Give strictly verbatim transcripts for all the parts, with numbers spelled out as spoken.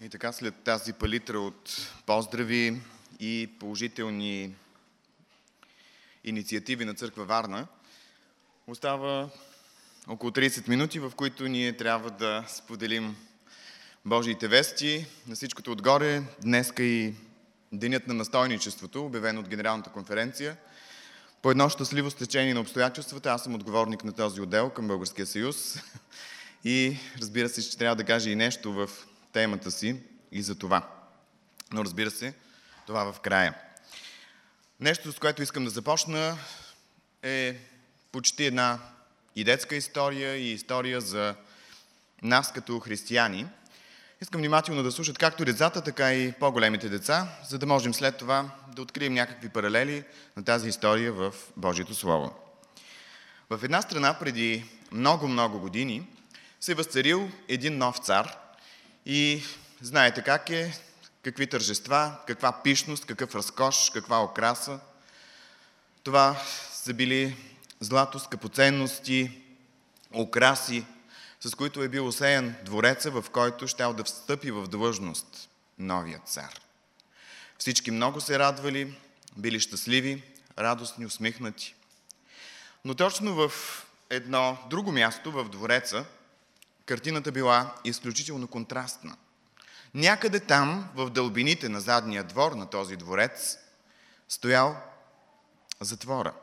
И така, след тази палитра от поздрави и положителни инициативи на Църква Варна, остава около трийсет минути, в които ние трябва да споделим Божиите вести. На всичкото отгоре, днеска и Денят на настойничеството, обявен от Генералната конференция. По едно щастливо стечение на обстоятелствата, аз съм отговорник на този отдел към Българския съюз и разбира се, че трябва да кажа и нещо в темата си и за това. Но разбира се, това в края. Нещо, с което искам да започна, е почти една и детска история, и история за нас като християни. Искам внимателно да слушат както децата, така и по-големите деца, за да можем след това да открием някакви паралели на тази история в Божието Слово. В една страна преди много-много години се възцарил един нов цар и знаете как е, какви тържества, каква пишност, какъв разкош, каква окраса. Това са били злато, скъпоценности, украси, с които е бил осеян двореца, в който щял да встъпи в длъжност новият цар. Всички много се радвали, били щастливи, радостни, усмихнати. Но точно в едно друго място, в двореца, картината била изключително контрастна. Някъде там, в дълбините на задния двор на този дворец, стоял затвора.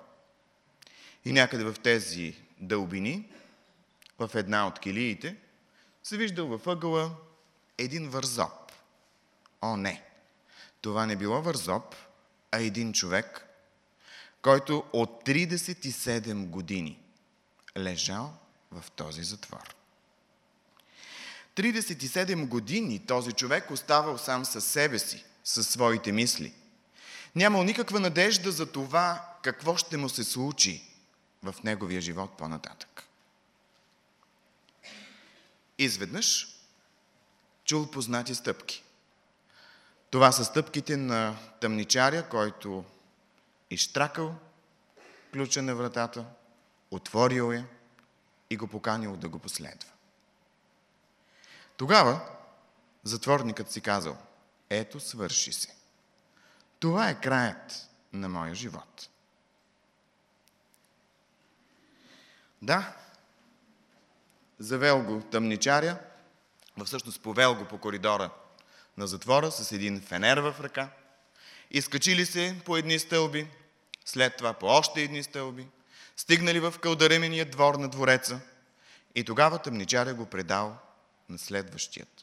И някъде в тези дълбини, в една от килиите, се виждал във ъгъла един вързоп. О, не! Това не било вързоп, а един човек, който от трийсет и седем години лежал в този затвор. трийсет и седем години този човек оставал сам със себе си, със своите мисли. Нямал никаква надежда за това какво ще му се случи в неговия живот по-нататък. Изведнъж чул познати стъпки. Това са стъпките на тъмничаря, който изштракал ключа на вратата, отворил я и го поканил да го последва. Тогава затворникът си казал: ето, свърши се. Това е краят на моя живот. Да, завел го тъмничаря, всъщност повел го по коридора на затвора с един фенер в ръка, изкачили се по едни стълби, след това по още едни стълби, стигнали в кълдаремения двор на двореца и тогава тъмничаря го предал на следващият.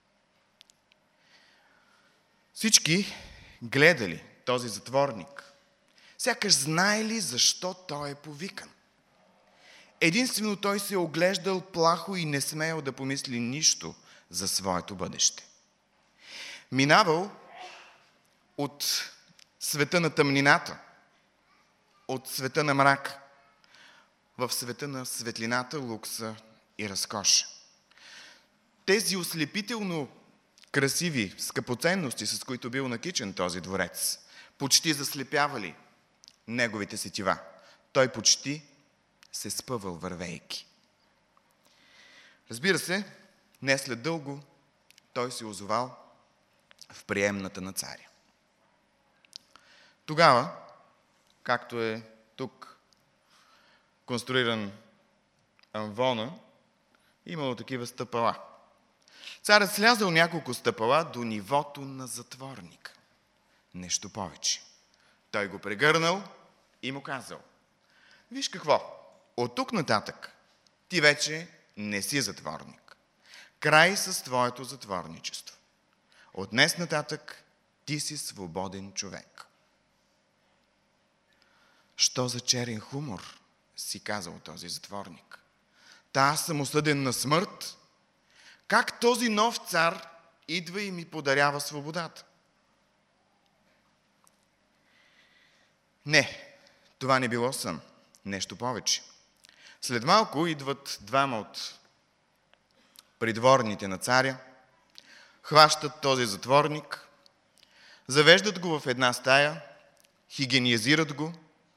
Всички гледали този затворник, сякаш знаели защо той е повикан. Единствено той се е оглеждал плахо и не смеял да помисли нищо за своето бъдеще. Минавал от света на тъмнината, от света на мрак, в света на светлината, лукса и разкоша. Тези ослепително красиви скъпоценности, с които бил накичен този дворец, почти заслепявали неговите сетива. Той почти се спъвал вървейки. Разбира се, не след дълго той се озовал в приемната на царя. Тогава, както е тук конструиран амвона, имало такива стъпала. Царят слязал няколко стъпала до нивото на затворника. Нещо повече. Той го прегърнал и му казал: виж какво, от тук нататък ти вече не си затворник. Край с твоето затворничество. От днес нататък ти си свободен човек. Що за черен хумор, си казал този затворник. Та аз съм осъден на смърт. Как този нов цар идва и ми подарява свободата? Не, това не било сън. Нещо повече. След малко идват двама от придворните на царя, хващат този затворник, завеждат го в една стая, хигиенизират го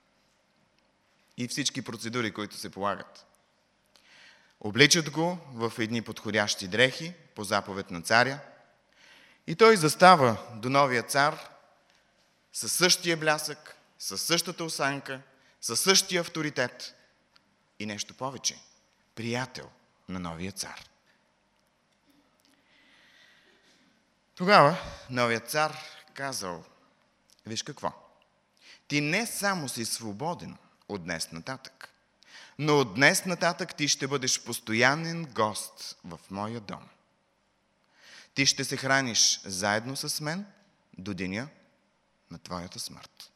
и всички процедури, които се полагат. Обличат го в едни подходящи дрехи по заповед на царя И той застава до новия цар със същия блясък, със същата осанка, със същия авторитет и нещо повече – приятел на новия цар. Тогава новият цар казал: виж какво, ти не само си свободен от днес нататък, но от днес нататък ти ще бъдеш постоянен гост в моя дом. Ти ще се храниш заедно с мен до деня на твоята смърт.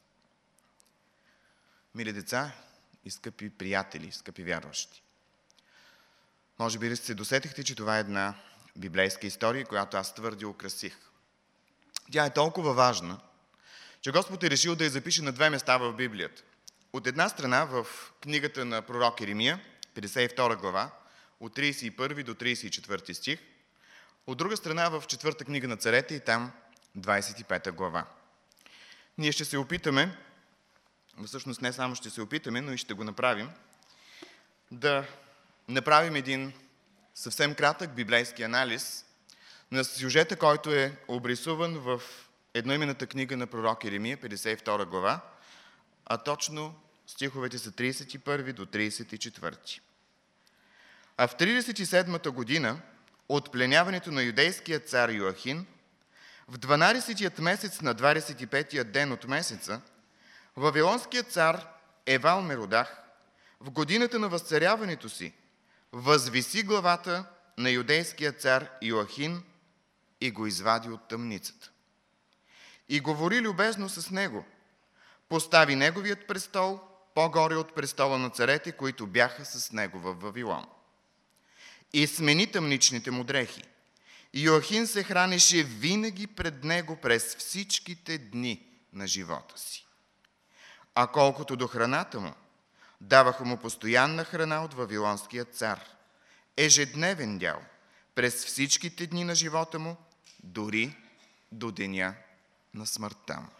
Мили деца и скъпи приятели, скъпи вярващи, може би ли се досетихте, че това е една библейска история, която аз твърде украсих. Тя е толкова важна, че Господ е решил да я запише на две места в Библията. От една страна в книгата на пророк Еремия, петдесет и втора глава, от тридесет и първи до тридесет и четвърти стих. От друга страна в четвърта книга на царете и там двадесет и пета глава. Ние ще се опитаме, всъщност не само ще се опитаме, но и ще го направим, да направим един съвсем кратък библейски анализ на сюжета, който е обрисуван в едноименната книга на пророк Еремия, петдесет и втора глава, а точно стиховете са тридесет и първи до тридесет и четвърти. А в тридесет и седмата година от пленяването на юдейския цар Йоахин, в дванадесетият месец на двадесет и петия ден от месеца, вавилонският цар Евал Меродах, в годината на възцаряването си, възвиси главата на юдейския цар Йоахин и го извади от тъмницата. И говори любезно с него, постави неговият престол по-горе от престола на царете, които бяха с него в Вавилон. И смени тъмничните му дрехи. Йоахин се хранеше винаги пред него през всичките дни на живота си. А колкото до храната му, даваха му постоянна храна от вавилонския цар, ежедневен дял през всичките дни на живота му, дори до деня на смъртта му.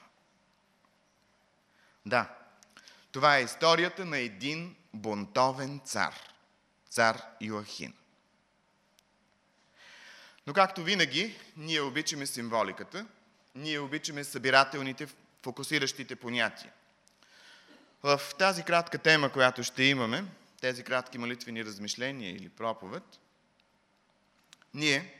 Да, това е историята на един бунтовен цар, цар Йоахин. Но както винаги, ние обичаме символиката, ние обичаме събирателните, фокусиращите понятия. В тази кратка тема, която ще имаме, тези кратки молитвени размишления или проповед, ние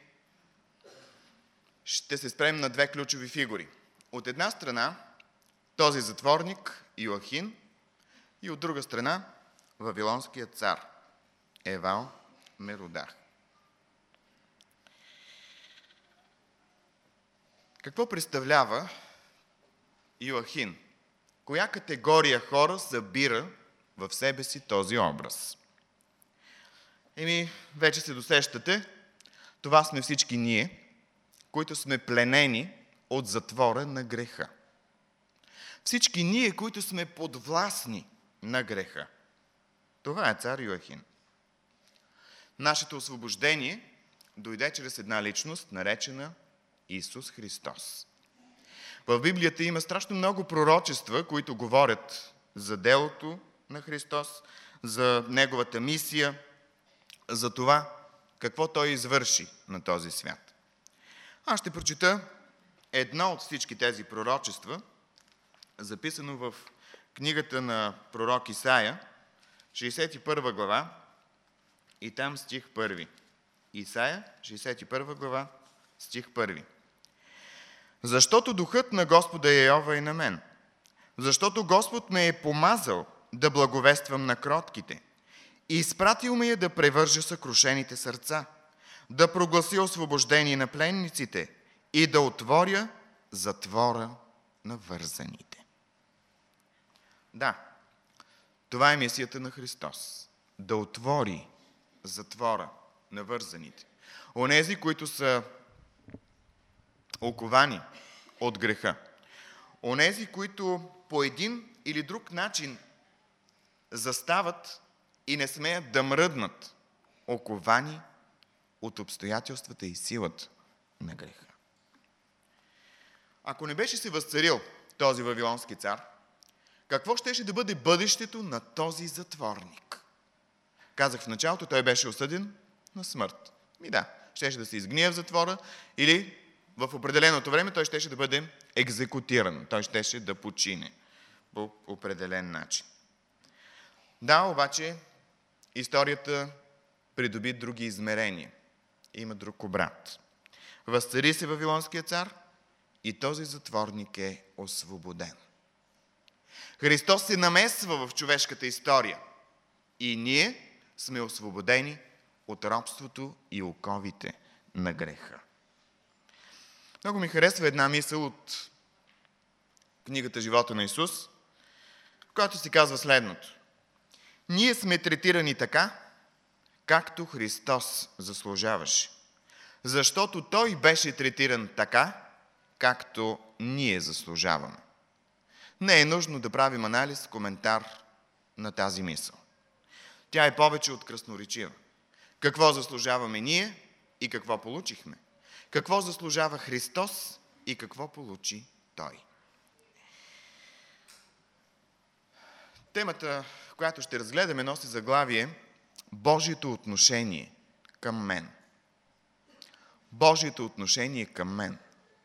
ще се спрем на две ключови фигури. От една страна този затворник Йоахин и от друга страна вавилонският цар Евал Меродах. Какво представлява Йоахин? Коя категория хора събира в себе си този образ? Еми, вече се досещате, това сме всички ние, които сме пленени от затвора на греха. Всички ние, които сме подвластни на греха. Това е цар Йоахин. Нашето освобождение дойде чрез една личност, наречена Исус Христос. В Библията има страшно много пророчества, които говорят за делото на Христос, за Неговата мисия, за това какво Той извърши на този свят. Аз ще прочита едно от всички тези пророчества, записано в книгата на пророк Исаия, шейсет и първа глава, и там стих първи. Исаия, шейсет и първа глава, стих първи. Защото духът на Господа Йehова е на мен, защото Господ ме е помазал да благовествам на кротките и изпратил ме е да превържа съкрушените сърца, да прогласи освобождение на пленниците и да отворя затвора на вързаните. Да, това е мисията на Христос. Да отвори затвора на вързаните. Онези, които са оковани от греха. Онези, които по един или друг начин застават и не смеят да мръднат, оковани от обстоятелствата и силата на греха. Ако не беше се възцарил този вавилонски цар, какво щеше да бъде бъдещето на този затворник? Казах в началото, той беше осъден на смърт. И да, щеше да се изгния в затвора или в определеното време той щеше да бъде екзекутиран. Той щеше да почине по определен начин. Да, обаче историята придоби други измерения. Има друг обрат. Възцари се Вавилонския цар и този затворник е освободен. Христос се намесва в човешката история и ние сме освободени от робството и оковите на греха. Много ми харесва една мисъл от книгата Живота на Исус, в която се казва следното. Ние сме третирани така, както Христос заслужаваше. Защото Той беше третиран така, както ние заслужаваме. Не е нужно да правим анализ, коментар на тази мисъл. Тя е повече от красноречива. Какво заслужаваме ние и какво получихме? Какво заслужава Христос и какво получи Той? Темата, която ще разгледаме, носи заглавие Божието отношение към мен. Божието отношение към мен.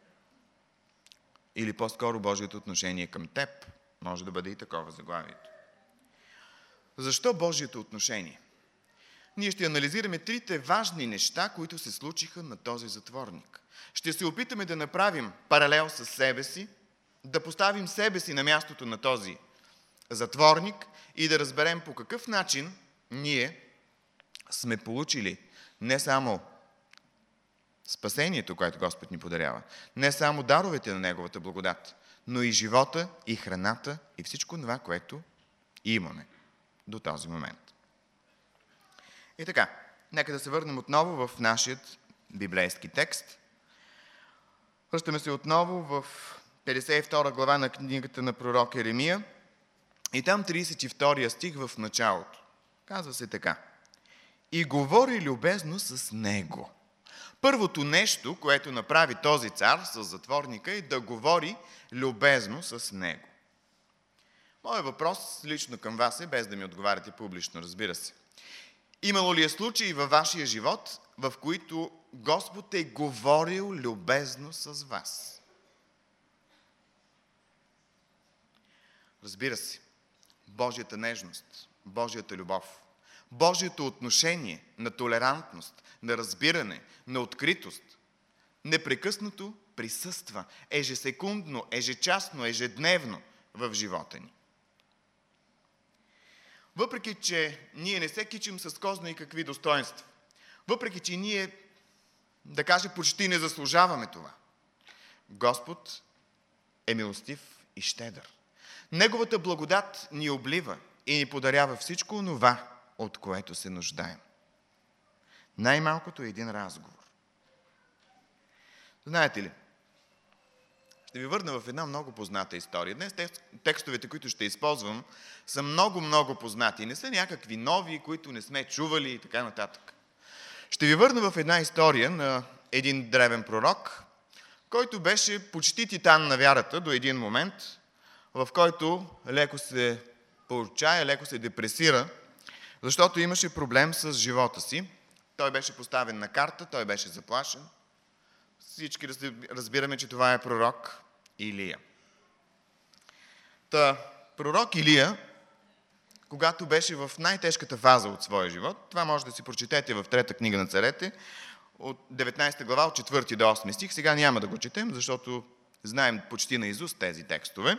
Или по-скоро Божието отношение към теб. Може да бъде и такова заглавието. Защо Божието отношение? Ние ще анализираме трите важни неща, които се случиха на този затворник. Ще се опитаме да направим паралел с себе си, да поставим себе си на мястото на този затворник и да разберем по какъв начин ние сме получили не само спасението, което Господ ни подарява, не само даровете на Неговата благодат, но и живота, и храната, и всичко това, което имаме до този момент. И така, нека да се върнем отново в нашия библейски текст. Връщаме се отново в петдесет и втора глава на книгата на пророк Еремия и там тридесет и втори стих в началото. Казва се така. И говори любезно с него. Първото нещо, което направи този цар с затворника, е да говори любезно с него. Моят въпрос лично към вас е, без да ми отговаряте публично, разбира се. Имало ли е случаи във вашия живот, в които Господ е говорил любезно с вас? Разбира се, Божията нежност, Божията любов, Божието отношение на толерантност, на разбиране, на откритост, непрекъснато присъства ежесекундно, ежечасно, ежедневно в живота ни. Въпреки че ние не се кичим с козно и какви достоинства, въпреки че ние, да кажа, почти не заслужаваме това, Господ е милостив и щедър. Неговата благодат ни облива и ни подарява всичко онова, от което се нуждаем. Най-малкото е един разговор. Знаете ли, ще ви върна в една много позната история. Днес текстовете, които ще използвам, са много-много познати. Не са някакви нови, които не сме чували и така нататък. Ще ви върна в една история на един древен пророк, който беше почти титан на вярата до един момент, в който леко се поотчая, леко се депресира, защото имаше проблем с живота си. Той беше поставен на карта, той беше заплашен. Всички разбираме, че това е пророк Илия. Та, пророк Илия, когато беше в най-тежката фаза от своя живот, това може да си прочетете в трета книга на царете, от деветнадесета глава, от четвърти до осми стих. Сега няма да го четем, защото знаем почти наизуст тези текстове.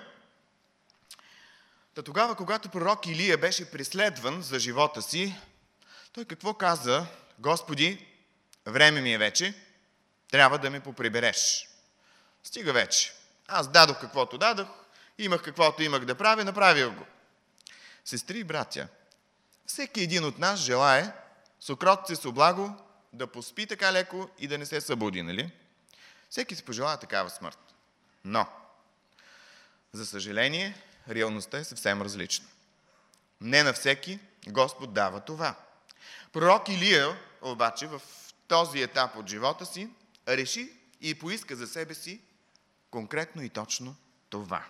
Та тогава, когато пророк Илия беше преследван за живота си, той какво каза? Господи, време ми е вече, трябва да ме поприбереш. Стига вече. Аз дадох каквото дадох, имах каквото имах да правя, направил го. Сестри и братя, всеки един от нас желае с окротце, с облаго да поспи така леко и да не се събуди, нали? Всеки си пожелава такава смърт. Но, за съжаление, реалността е съвсем различна. Не на всеки Господ дава това. Пророк Илия, обаче, в този етап от живота си, реши и поиска за себе си конкретно и точно това.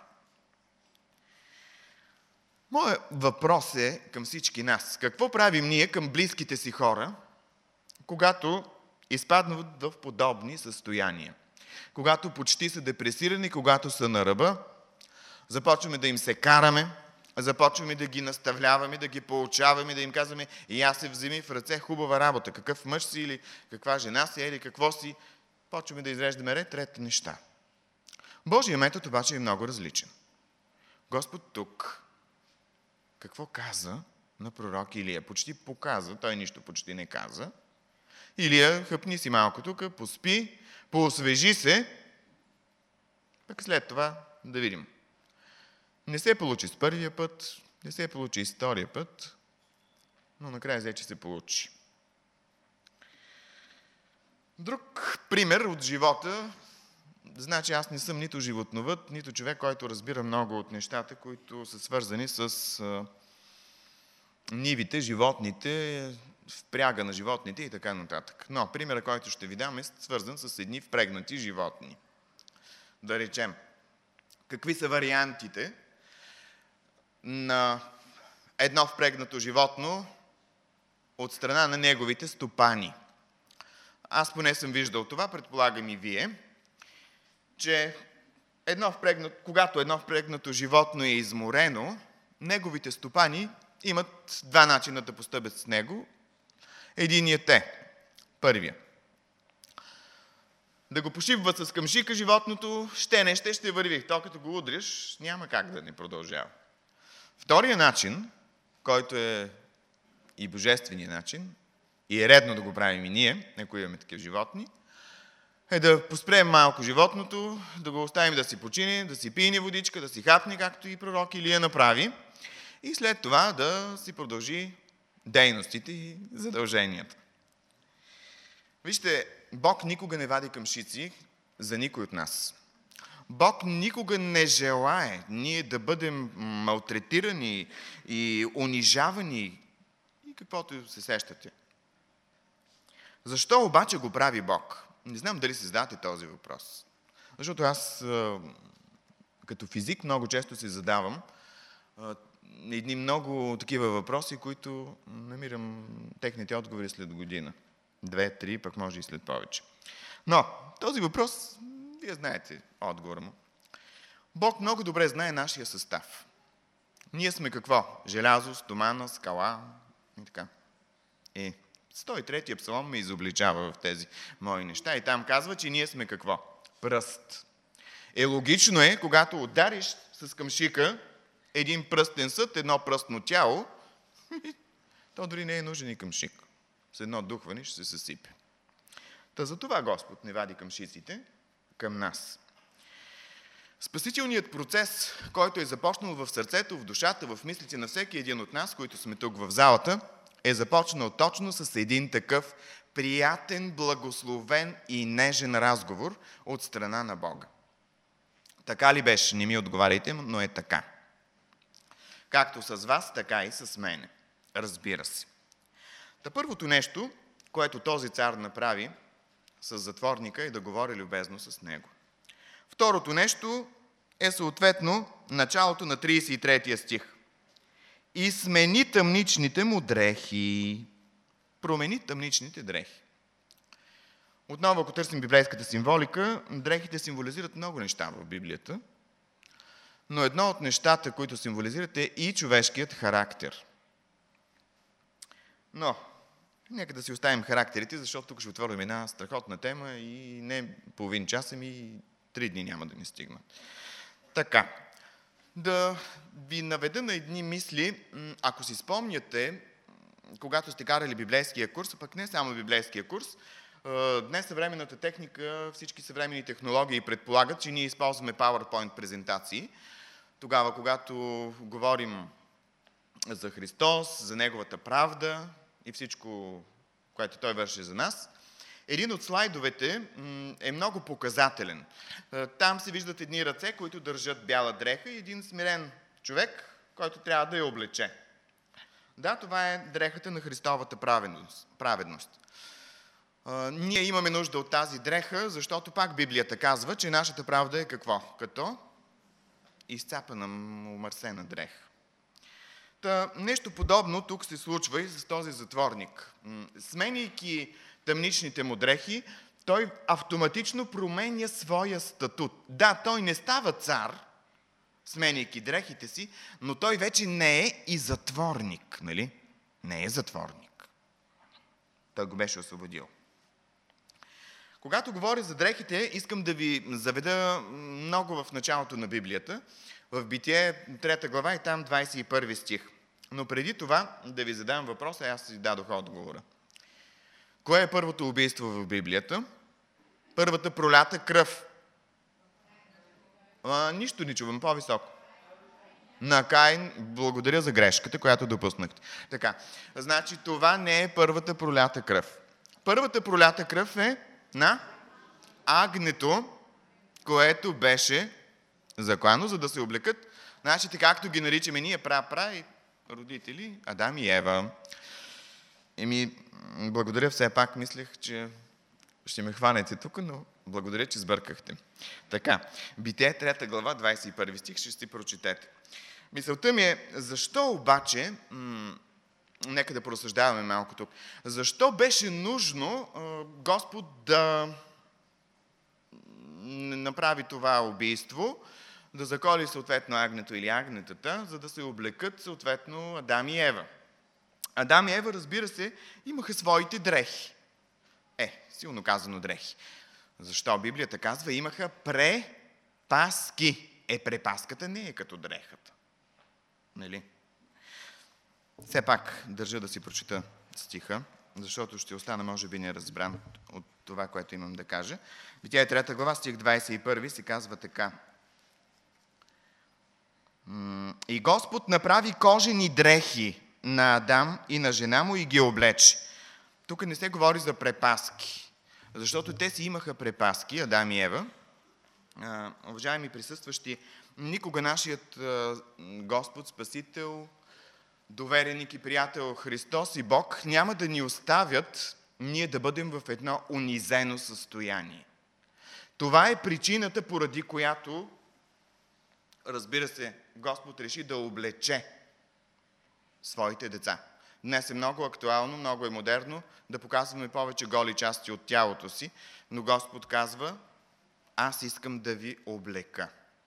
Моят въпрос е към всички нас. Какво правим ние към близките си хора, когато изпаднат в подобни състояния? когато почти са депресирани, когато са на ръба, започваме да им се караме, започваме да ги наставляваме, да ги поучаваме, да им казваме: и аз се вземи в ръце, хубава работа, какъв мъж си или каква жена си, или какво си. Почваме да изреждаме ред, ред неща. Божия метод обаче е много различен. Господ тук какво каза на пророк Илия? Почти показа, той нищо почти не каза. Илия, хъпни си малко тук, поспи, поосвежи се, пък след това да видим. Не се получи с първия път, не се получи и с втория път, но накрая взе, че се получи. Друг пример от живота, значи аз не съм нито животновъд, нито човек, който разбира много от нещата, които са свързани с а, нивите, животните, впряга на животните и така нататък. Но примерът, който ще ви дам, е свързан с едни впрегнати животни. Да речем, какви са вариантите на едно впрегнато животно от страна на неговите стопани. Аз поне съм виждал това, предполагам и вие, че едно впрегнато, когато едно впрегнато животно е изморено, неговите стопани имат два начина да постъпят с него. Единият е, първия, да го пошибват с камшика животното, ще не ще, ще върви. То като го удриш, няма как да не продължава. Втория начин, който е и божествения начин, и е редно да го правим и ние, ако имаме такива животни, е да поспреем малко животното, да го оставим да си почине, да си пине водичка, да си хапне, както и пророк Илия направи, и след това да си продължи дейностите и задълженията. Вижте, Бог никога не вади камшици за никой от нас. Бог никога не желае ние да бъдем малтретирани и унижавани и каквото се сещате. Защо обаче го прави Бог? Не знам дали си задавате този въпрос. Защото аз като физик много често си задавам едни много такива въпроси, които намирам техните отговори след година. Две, три, пък може и след повече. Но този въпрос, вие знаете отговора му. Бог много добре знае нашия състав. Ние сме какво? Желязо, стомана, скала и така. Е, сто и трети псалом ме изобличава в тези мои неща и там казва, че ние сме какво? Пръст. Е, логично е, когато удариш с камшика един пръстен съд, едно пръстно тяло, то дори не е нужен и камшик. С едно духване ще се съсипе. Та за това Господ не вади камшиците към нас. Спасителният процес, който е започнал в сърцето, в душата, в мислите на всеки един от нас, които сме тук в залата, е започнал точно с един такъв приятен, благословен и нежен разговор от страна на Бога. Така ли беше? Не ми отговаряйте, но е така. Както с вас, така и с мене. Разбира се. Та първото нещо, което този цар направи с затворника, е да говори любезно с него. Второто нещо е съответно началото на тридесет и третия стих. И смени тъмничните му дрехи. Промени тъмничните дрехи. Отново, ако търсим библейската символика, дрехите символизират много неща в Библията, но едно от нещата, които символизират, е и човешкият характер. Но, нека да си оставим характерите, защото тук ще отворим една страхотна тема и не половин час, ами три дни няма да ни стигнат. Така, да ви наведа на едни мисли, ако си спомняте, когато сте карали библейския курс, а пък не само библейския курс, днес съвременната техника, всички съвременни технологии предполагат, че ние използваме PowerPoint презентации. Тогава, когато говорим за Христос, за Неговата правда и всичко, което Той върши за нас, един от слайдовете е много показателен. Там се виждат едни ръце, които държат бяла дреха и един смирен човек, който трябва да я облече. Да, това е дрехата на Христовата праведност. Ние имаме нужда от тази дреха, защото пак Библията казва, че нашата правда е какво? Като изцапана, омърсена дреха. Та, нещо подобно тук се случва и с този затворник. Сменяйки тъмничните му дрехи, той автоматично променя своя статут. Да, той не става цар, сменяйки дрехите си, но той вече не е и затворник, нали? Не е затворник. Той го беше освободил. Когато говоря за дрехите, искам да ви заведа много в началото на Библията, в Битие, трета глава и там двадесет и първи стих. Но преди това да ви задам въпроса, аз си дадох отговора. Кое е първото убийство в Библията? Първата пролята кръв. А, нищо не чувам, по-високо. На Каин, благодаря за грешката, която допуснахте. Така, значи това не е първата пролята кръв. Първата пролята кръв е на агнето, което беше заклано, за да се облекат. Значи, както ги наричаме ние, пра-пра и родители, Адам и Ева. Еми, благодаря, все пак мислех, че ще ме хванете тук, но благодаря, че сбъркахте. Така, Битие, трета глава, двадесет и първи стих, ще си прочетете. Мисълта ми е, защо обаче, м- нека да поразсъждаваме малко тук, защо беше нужно а, Господ да направи това убийство, да заколи съответно агнето или агнетата, за да се облекат съответно Адам и Ева. Адам и Ева, разбира се, имаха своите дрехи. Е, силно казано дрехи. Защо? Библията казва, имаха препаски. Е, препаската не е като дрехата. Нали? Все пак държа да си прочита стиха, защото ще остана, може би, неразбран от това, което имам да кажа. Битие трета глава, стих двадесет и първи, се казва така. И Господ направи кожени дрехи на Адам и на жена му и ги облече. Тук не се говори за препаски, защото те си имаха препаски, Адам и Ева. А, уважаеми присъстващи, никога нашият а, Господ, Спасител, довереник и приятел Христос и Бог няма да ни оставят ние да бъдем в едно унизено състояние. Това е причината, поради която, разбира се, Господ реши да облече своите деца. Днес е много актуално, много е модерно да показваме повече голи части от тялото си, но Господ казва, аз искам да ви облека.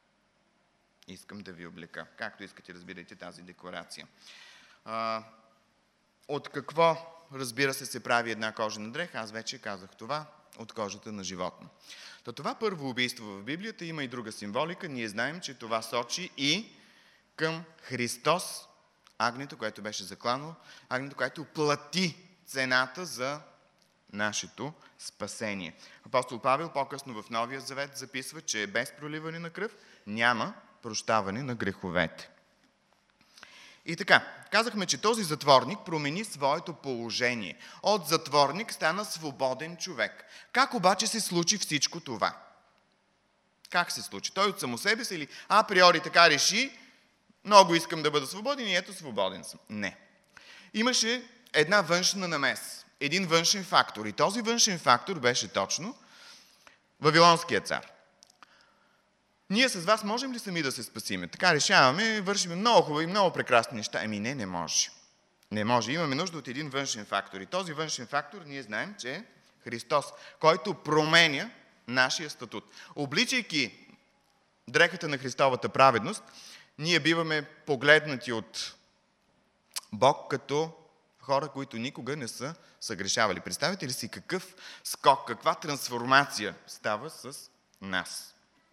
Искам да ви облека. Както искате, разбирайте тази декларация. А, от какво, разбира се, се прави една кожена дреха? Аз вече казах това, от кожата на животно. То това първо убийство в Библията има и друга символика. Ние знаем, че това сочи и към Христос, агнето, което беше заклано, агнето, което плати цената за нашето спасение. Апостол Павел по-късно в Новия Завет записва, че без проливане на кръв няма прощаване на греховете. И така, казахме, че този затворник промени своето положение. От затворник стана свободен човек. Как обаче се случи всичко това? Как се случи? Той от само себе си или априори така реши, много искам да бъда свободен и ето свободен съм. Не. Имаше една външна намес, един външен фактор. И този външен фактор беше точно Вавилонския цар. Ние с вас можем ли сами да се спасиме? Така решаваме, вършим много хубави, много прекрасни неща. Ами не, не може. Не може. Имаме нужда от един външен фактор. И този външен фактор ние знаем, че е Христос, който променя нашия статут. Обличайки дрехата на Христовата праведност, ние биваме погледнати от Бог като хора, които никога не са съгрешавали. Представете ли си какъв скок, каква трансформация става с нас?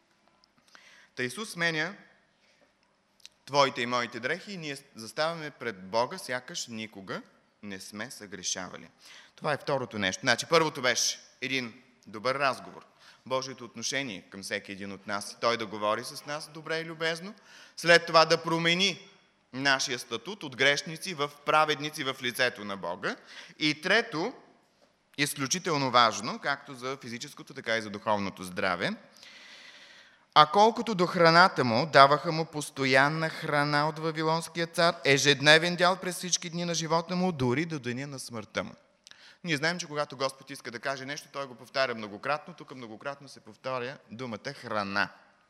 Та Исус сменя твоите и моите дрехи и ние заставаме пред Бога, сякаш никога не сме съгрешавали. Това е второто нещо. Значи, първото беше един добър разговор. Божието отношение към всеки един от нас. Той да говори с нас добре и любезно. След това да промени нашия статут от грешници в праведници в лицето на Бога. И трето, изключително важно, както за физическото, така и за духовното здраве, а колкото до храната му, даваха му постоянна храна от Вавилонския цар, ежедневен дял през всички дни на живота му, дори до деня на смъртта му. Ние знаем, че когато Господ иска да каже нещо, той го повтаря многократно. Тук многократно се повтаря думата храна.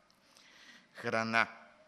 Храна.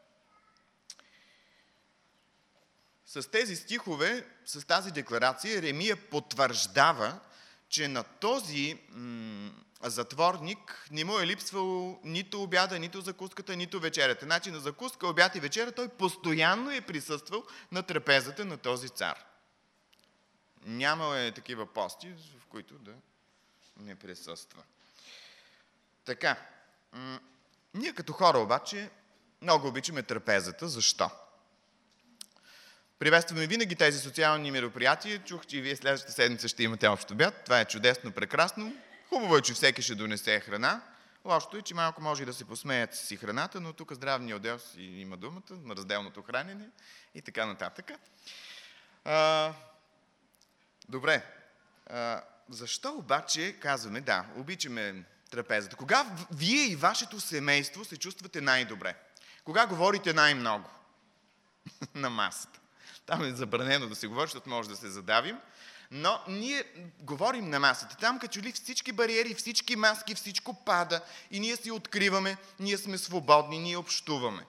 С тези стихове, с тази декларация, Еремия потвърждава, че на този м- затворник не му е липсвало нито обяда, нито закуската, нито вечерята. Значи на закуска, обяд и вечеря той постоянно е присъствал на трапезата на този цар. Нямало е такива пости, в които да не присъства. Така, м- ние като хора обаче много обичаме трапезата. Защо? Приветстваме винаги тези социални мероприятия. Чух, че и вие следващата седмица ще имате общ обяд. Това е чудесно, прекрасно. Хубаво е, че всеки ще донесе храна. Лошото е, че малко може и да се посмеят си храната, но тук здравният отдел си има думата на разделното хранене и така нататък. А, добре. А, защо обаче казваме, да, обичаме трапезата? Кога вие и вашето семейство се чувствате най-добре? Кога говорите най-много на масата? Там е забранено да се говори, защото може да се задавим. Но ние говорим на масата. Там като ли всички бариери, всички маски, всичко пада и ние си откриваме, ние сме свободни, ние общуваме.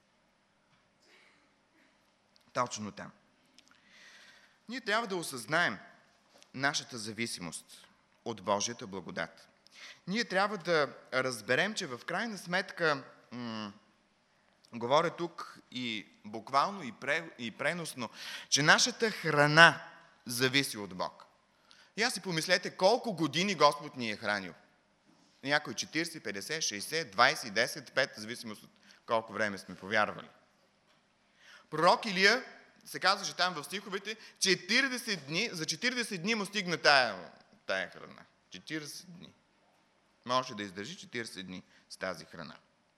Точно там. Ние трябва да осъзнаем нашата зависимост от Божията благодат. Ние трябва да разберем, че в крайна сметка, м- говоря тук и буквално, и, пре, и преносно, че нашата храна зависи от Бог. И аз си помислете колко години Господ ни е хранил. Някой четирийсет, петдесет, шейсет, двайсет, десет, пет, в зависимост от колко време сме повярвали. Пророк Илия се казваше там в стиховете, четирийсет дни, за четирийсет дни му стигна тая, тая храна. четирийсет дни. Може да издържи четирийсет дни с тази храна.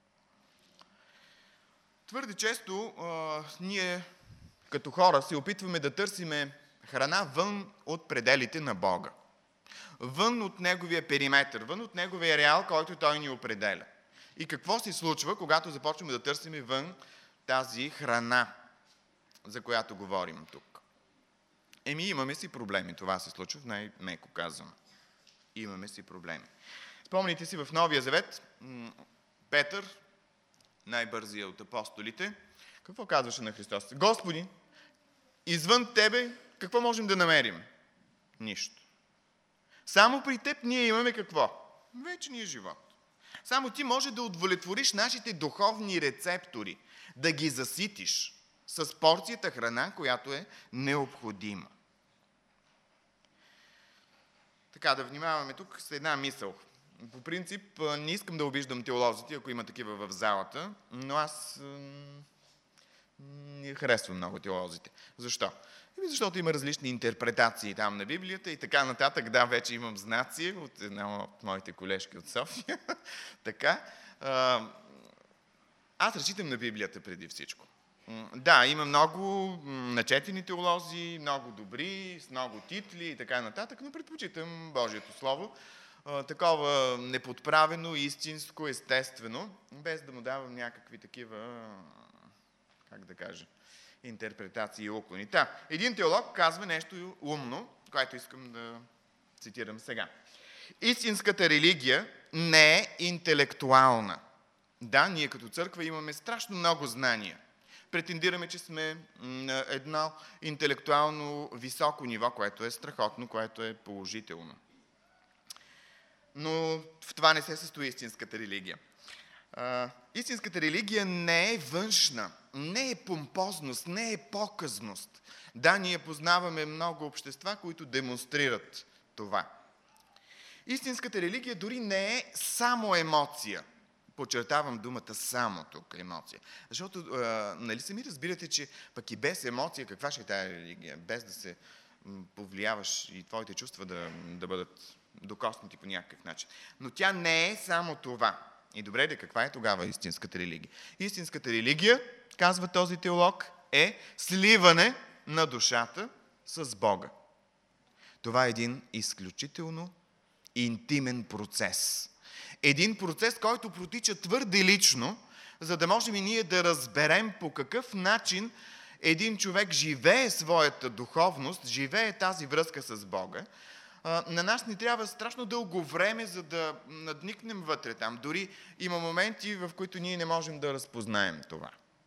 Твърде често а, ние като хора се опитваме да търсиме храна вън от пределите на Бога. Вън от Неговия периметър, вън от Неговия реал, който Той ни определя. И какво се случва, когато започваме да търсим вън тази храна, за която говорим тук? Еми, имаме си проблеми. Това се случва, най-меко казвам. Имаме си проблеми. Спомните си в Новия Завет, Петър, най-бързия от апостолите, какво казваше на Христос? Господи, извън Тебе какво можем да намерим? Нищо. Само при Теб ние имаме какво? Вечния живот. Само Ти може да удовлетвориш нашите духовни рецептори, да ги заситиш с порцията храна, която е необходима. Така, да внимаваме тук с една мисъл. По принцип, не искам да обиждам теолозите, ако има такива в залата, но аз не харесвам много теолозите. Защо? Защото има различни интерпретации там на Библията и така нататък. Да, вече имам знаци от една от моите колежки от София. Така. Аз разчитам на Библията преди всичко. Да, има много начетени теолози, много добри, с много титли и така нататък, но предпочитам Божието Слово. Такова неподправено, истинско, естествено, без да му давам някакви такива, как да кажа, интерпретации и уклони. Та, един теолог казва нещо умно, което искам да цитирам сега. Истинската религия не е интелектуална. Да, ние като църква имаме страшно много знания. Претендираме, че сме на едно интелектуално високо ниво, което е страхотно, което е положително. Но в това не се състои истинската религия. А, истинската религия не е външна, не е помпозност, не е показност. Да, ние познаваме много общества, които демонстрират това. Истинската религия дори не е само емоция. Подчертавам думата само тук, емоция. Защото, а, нали сами разбирате, че пък и без емоция, каква ще е тая религия? Без да се повлияваш и твоите чувства да, да бъдат докоснати по някакъв начин. Но тя не е само това. И добре, де, каква е тогава истинската религия? Истинската религия, казва този теолог, е сливане на душата с Бога. Това е един изключително интимен процес. Един процес, който протича твърде лично, за да можем и ние да разберем по какъв начин един човек живее своята духовност, живее тази връзка с Бога. На нас ни трябва страшно дълго време, за да надникнем вътре там. Дори има моменти, в които ние не можем да разпознаем това.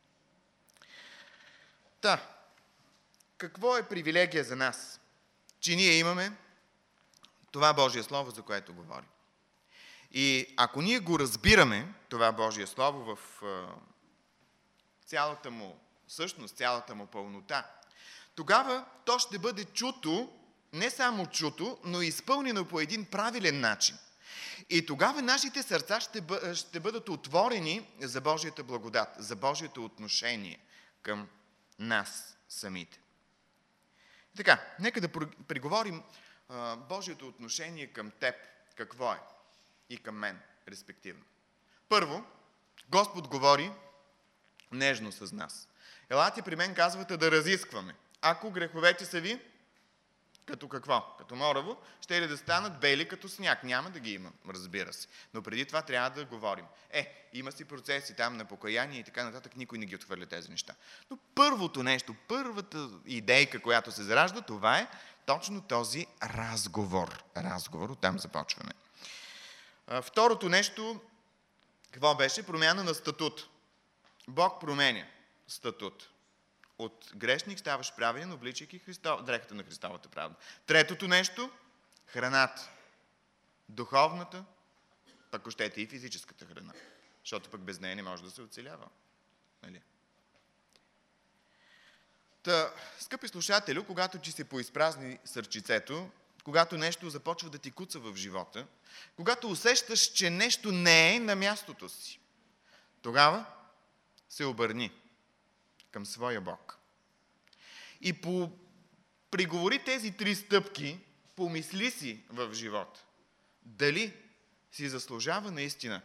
Та, какво е привилегия за нас? Че ние имаме това Божие Слово, за което говорим. И ако ние го разбираме, това Божие Слово, в цялата му същност, цялата му пълнота, тогава то ще бъде чуто, не само чуто, но и изпълнено по един правилен начин. И тогава нашите сърца ще, бъ, ще бъдат отворени за Божията благодат, за Божието отношение към нас самите. Така, нека да преговорим а, Божието отношение към теб. Какво е? И към мен, респективно. Първо, Господ говори нежно с нас. Елате при мен, казвате, да разискваме. Ако греховете са ви, като какво? Като мораво, ще ли да станат бели като сняг? Няма да ги има, разбира се. Но преди това трябва да говорим. Е, има си процеси там на покаяние и така нататък, никой не ги отхвърля тези неща. Но първото нещо, първата идейка, която се заражда, това е точно този разговор. Разговор, оттам започваме. Второто нещо, какво беше? Промяна на статут. Бог променя статут. От грешник ставаш праведен, обличайки Христо... дрехата на Христовата правда. Третото нещо, храната. Духовната, пък ако щете и физическата храна. Защото пък без нея не може да се оцелява. Нали? Та, скъпи слушателю, когато ти се поизпразни сърчицето, когато нещо започва да ти куца в живота, когато усещаш, че нещо не е на мястото си, тогава се обърни към своя Бог. И по... приговори тези три стъпки, помисли си в живота, дали си заслужава наистина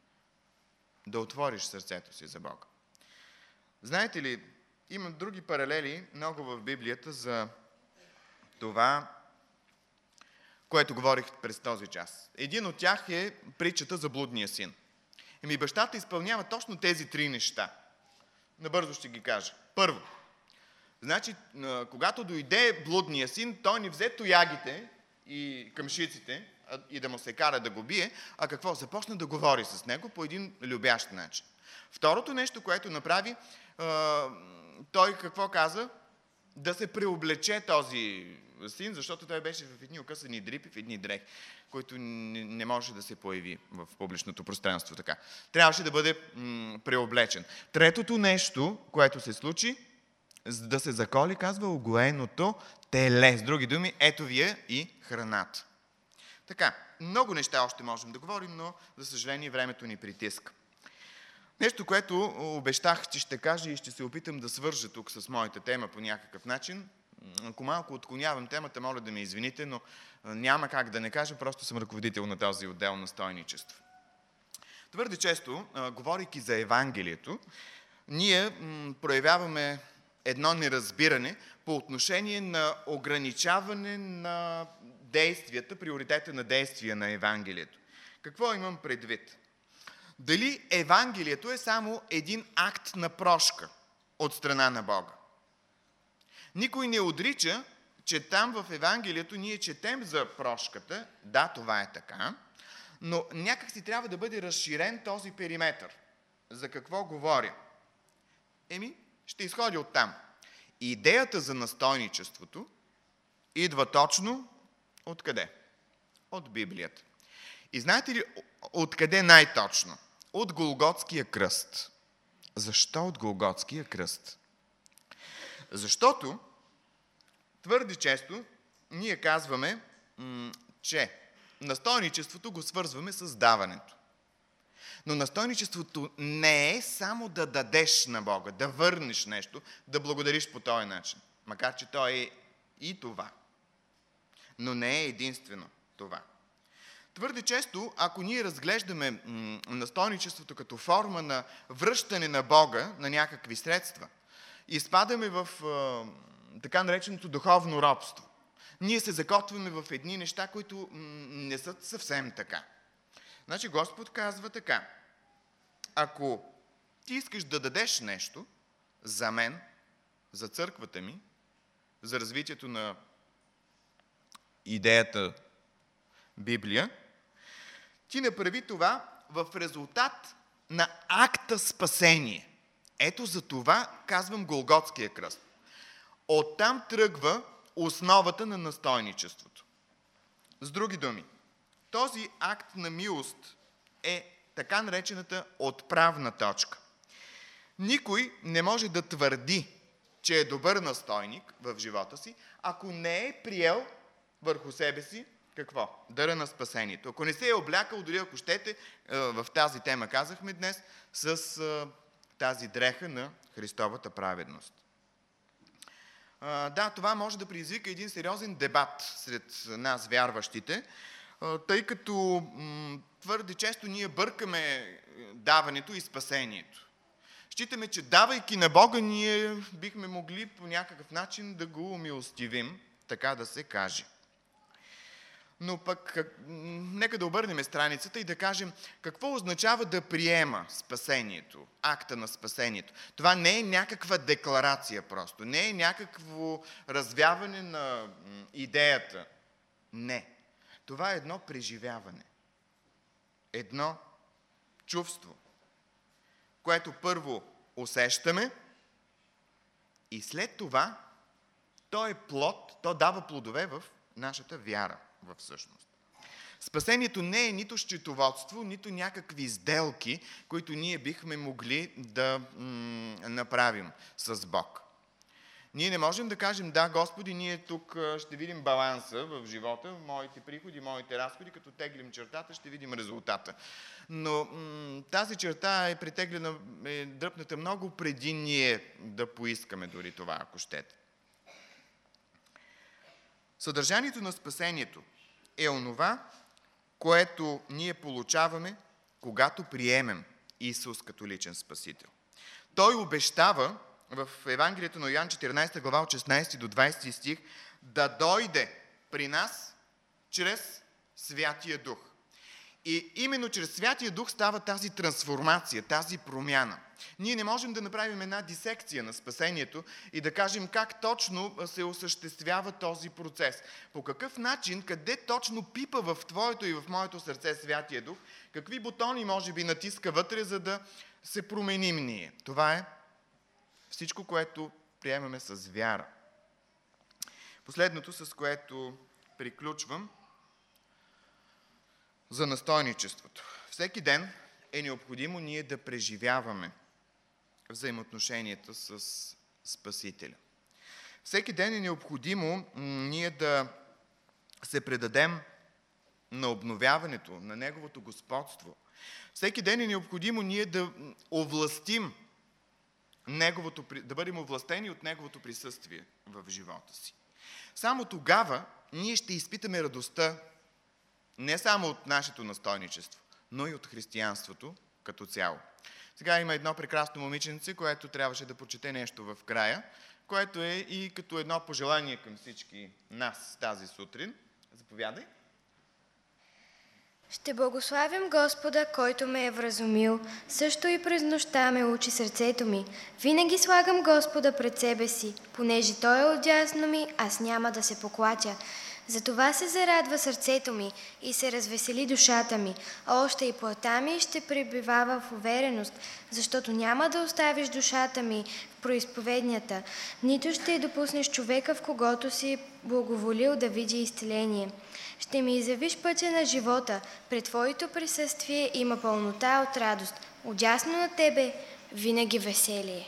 да отвориш сърцето си за Бога. Знаете ли, има други паралели много в Библията за това, което говорих през този час. Един от тях е притчата за блудния син. Еми бащата изпълнява точно тези три неща. Набързо ще ги кажа. Първо, значи, когато дойде блудния син, той не взе тоягите и къмшиците и да му се кара да го бие, а какво? Започна да говори с него по един любящ начин. Второто нещо, което направи, той какво каза? Да се преоблече този син, защото той беше в едни окъсани дрипи, в едни дрехи, който не, не може да се появи в публичното пространство. Така. Трябваше да бъде м- преоблечен. Третото нещо, което се случи, да се заколи, казва огоеното теле. С други думи, ето вие и храната. Така, много неща още можем да говорим, но за съжаление времето ни притиска. Нещо, което обещах, че ще кажа и ще се опитам да свържа тук с моята тема по някакъв начин. Ако малко отклонявам темата, моля да ме извините, но няма как да не кажа, просто съм ръководител на този отдел настойничество. Твърде често, говорейки за Евангелието, ние проявяваме едно неразбиране по отношение на ограничаване на действията, приоритета на действия на Евангелието. Какво имам предвид? Дали Евангелието е само един акт на прошка от страна на Бога? Никой не отрича, че там в Евангелието ние четем за прошката. Да, това е така, но някак си трябва да бъде разширен този периметър. За какво говоря? Еми, ще изходи от там. Идеята за настойничеството идва точно от къде? От Библията. И знаете ли откъде най-точно? От Голготския кръст. Защо от Голготския кръст? Защото твърде често ние казваме, че настойничеството го свързваме с даването. Но настойничеството не е само да дадеш на Бога, да върнеш нещо, да благодариш по този начин. Макар че то е и това. Но не е единствено това. Твърде често, ако ние разглеждаме м- настойничеството като форма на връщане на Бога на някакви средства, изпадаме в е, така нареченото духовно робство. Ние се закотваме в едни неща, които м- не са съвсем така. Значи Господ казва така: ако ти искаш да дадеш нещо за мен, за църквата ми, за развитието на идеята Библия, ти направи това в резултат на акта спасение. Ето за това казвам Голготския кръст. Оттам тръгва основата на настойничеството. С други думи, този акт на милост е така наречената отправна точка. Никой не може да твърди, че е добър настойник в живота си, ако не е приел върху себе си какво? Дъра на спасението. Ако не се е облякал, дори ако щете, в тази тема казахме днес, с тази дреха на Христовата праведност. Да, това може да предизвика един сериозен дебат сред нас, вярващите, тъй като твърде често ние бъркаме даването и спасението. Считаме, че давайки на Бога, ние бихме могли по някакъв начин да го умилостивим, така да се каже. Но пък, нека да обърнем страницата и да кажем какво означава да приема спасението, акта на спасението. Това не е някаква декларация просто, не е някакво развяване на идеята. Не. Това е едно преживяване, едно чувство, което първо усещаме и след това то е плод, то дава плодове в нашата вяра в всъщност. Спасението не е нито счетоводство, нито някакви сделки, които ние бихме могли да м- направим с Бог. Ние не можем да кажем, да, Господи, ние тук ще видим баланса в живота, моите приходи, моите разходи, като теглим чертата, ще видим резултата. Но м- тази черта е претеглена, е дръпната много преди ние да поискаме дори това, ако щете. Съдържанието на спасението е онова, което ние получаваме, когато приемем Исус като личен Спасител. Той обещава в Евангелието на Йоан четиринадесета глава от шестнадесети до двадесети стих да дойде при нас чрез Святия Дух. И именно чрез Святия Дух става тази трансформация, тази промяна. Ние не можем да направим една дисекция на спасението и да кажем как точно се осъществява този процес. По какъв начин, къде точно пипа в твоето и в моето сърце Святия Дух, какви бутони може би натиска вътре, за да се променим ние. Това е всичко, което приемаме с вяра. Последното, с което приключвам, за настойничеството. Всеки ден е необходимо ние да преживяваме взаимоотношенията с Спасителя. Всеки ден е необходимо ние да се предадем на обновяването, на Неговото господство. Всеки ден е необходимо ние да овластим Неговото, да бъдем овластени от Неговото присъствие в живота си. Само тогава ние ще изпитаме радостта не само от нашето настойничество, но и от християнството като цяло. Сега има едно прекрасно момиченце, което трябваше да прочете нещо в края, което е и като едно пожелание към всички нас тази сутрин. Заповядай. Ще благославям Господа, който ме е вразумил, също и през нощта ме учи сърцето ми. Винаги слагам Господа пред себе си, понеже Той е отдясно ми, аз няма да се поклатя. Затова се зарадва сърцето ми и се развесели душата ми, а още и плътта ми ще пребивава в увереност, защото няма да оставиш душата ми в произповеднята, нито ще допуснеш човека, в когото си благоволил да види изцеление. Ще ми изявиш пътя на живота, пред Твоето присъствие има пълнота от радост, отдясно на Тебе винаги веселие.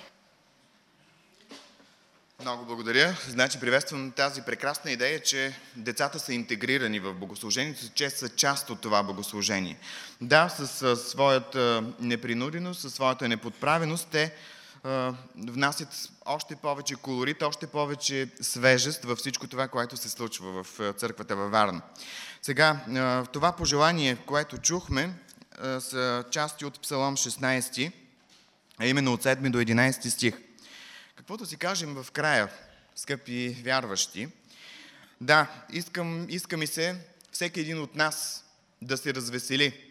Много благодаря. Значи приветствам тази прекрасна идея, че децата са интегрирани в богослужението, че са част от това богослужение. Да, с своята непринуденост, със своята неподправеност, те а, внасят още повече колорит, още повече свежест във всичко това, което се случва в църквата във Варна. Сега, а, това пожелание, което чухме, а, са части от Псалом шестнадесети, а именно от седми до единадесети стих. Каквото си кажем в края, скъпи вярващи, да, искам, иска ми се всеки един от нас да се развесели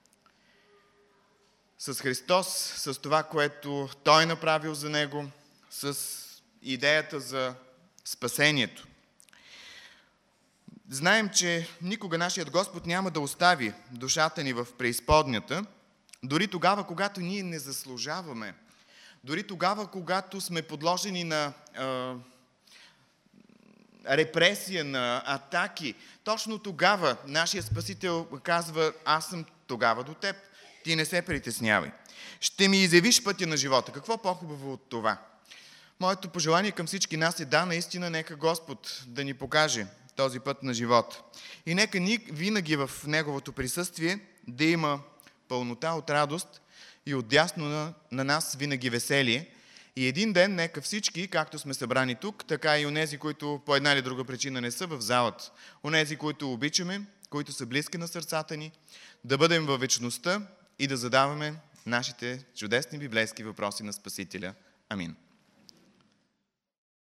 с Христос, с това, което Той е направил за Него, с идеята за спасението. Знаем, че никога нашият Господ няма да остави душата ни в преизподнята, дори тогава, когато ние не заслужаваме. Дори тогава, когато сме подложени на а, репресия, на атаки, точно тогава нашия Спасител казва: аз съм тогава до теб. Ти не се притеснявай. Ще ми изявиш пътя на живота. Какво по-хубаво от това? Моето пожелание към всички нас е да, наистина, нека Господ да ни покаже този път на живота. И нека ни винаги в Неговото присъствие да има пълнота от радост и отдясно на, на нас винаги веселие. И един ден нека всички, както сме събрани тук, така и онези, които по една или друга причина не са в залата, онези, които обичаме, които са близки на сърцата ни, да бъдем във вечността и да задаваме нашите чудесни библейски въпроси на Спасителя. Амин.